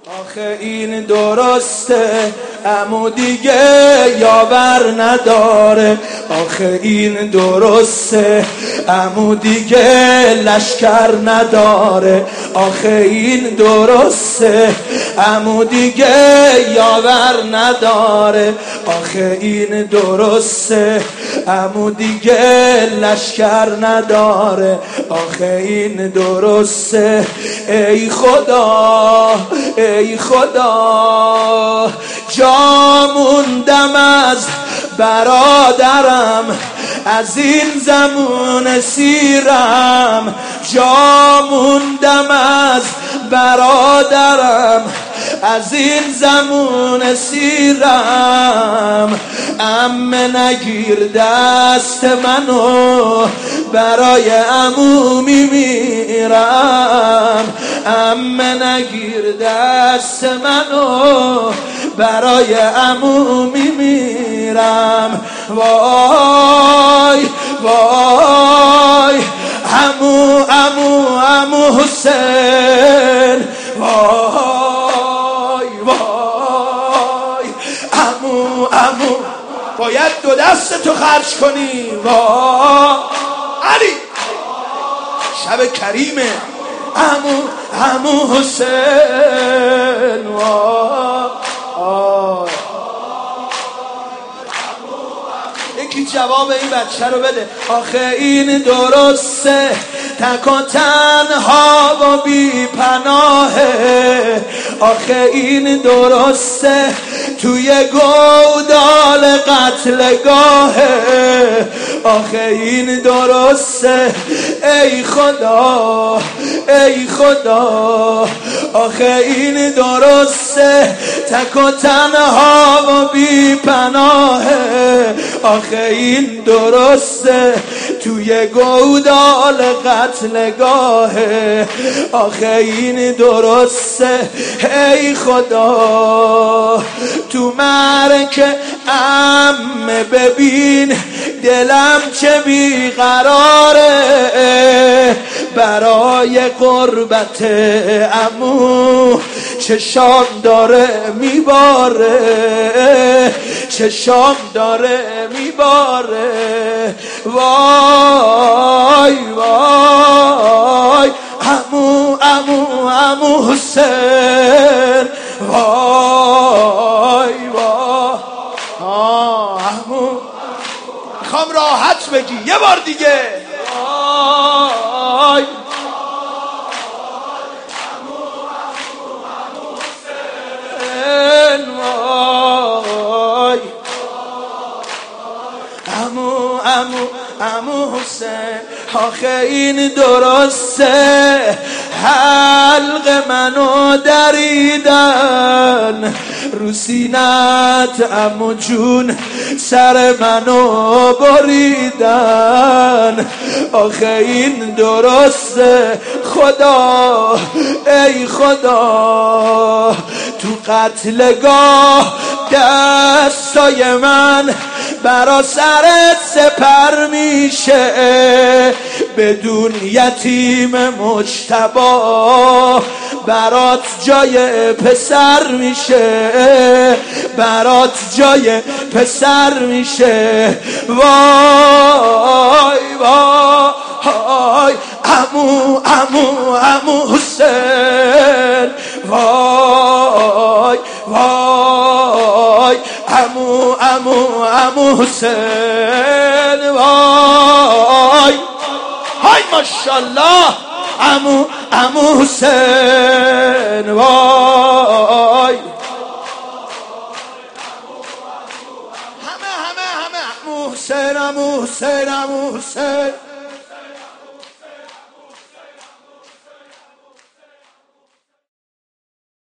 آخه این درسته عمو دیگه یاور نداره. آخه این درسته عمو دیگه لشکر نداره. آخه این درسته عمو دیگه یاور نداره. آخه این درسته عمو دیگه لشکر نداره. آخه این درسته. ای خدا ای خدا جا موندم از برادرم، از این زمون سیرم جا موندم از برادرم، از این زمون سیرم. عمه نگیر دست منو برای عمو میمیرم. عمه نگیر دست منو برای عمو میمیرم. وای وای عمو عمو عمو حسین. وای وای عمو عمو باید دو دست تو خرج کنی. وای علی شب کریمه. عمو عمو حسین. وای یکی جواب این بچه رو بده. آخه این درسته تک و تنها و بی پناهه. آخه این درسته توی گودال قتلگاهه. آخه این درسته ای خدا ای خدا. آخه این درسته تک و تنها و بی پناهه. آخه این درسته توی گودال قتلگاهه. آخه این درسته ای خدا. تو مرک عمه ببین دلم چه بیقراره. برای قربت عمو چشام داره میباره. چشام داره میباره. وای وای عمو عمو عمو حسین. وای وای عمو میخوام راحت بگی یه بار دیگه. وای عمو عمو عمو حسین. آخه این درسته حلق منو دریدن رو سینت عمو جون سر منو بریدن. آخه این درسته خدا ای خدا. تو قتلگاه دستای من برا سرت سپر میشه. بدون یتیم مجتبی برات جای پسر میشه. برات جای پسر میشه. وای وای عمو عمو عمو حسین. وای وای عمو عمو عمو حسین. وای های ماشاءالله عمو عمو حسین. وای همه عمو حسین عمو حسین عمو حسین.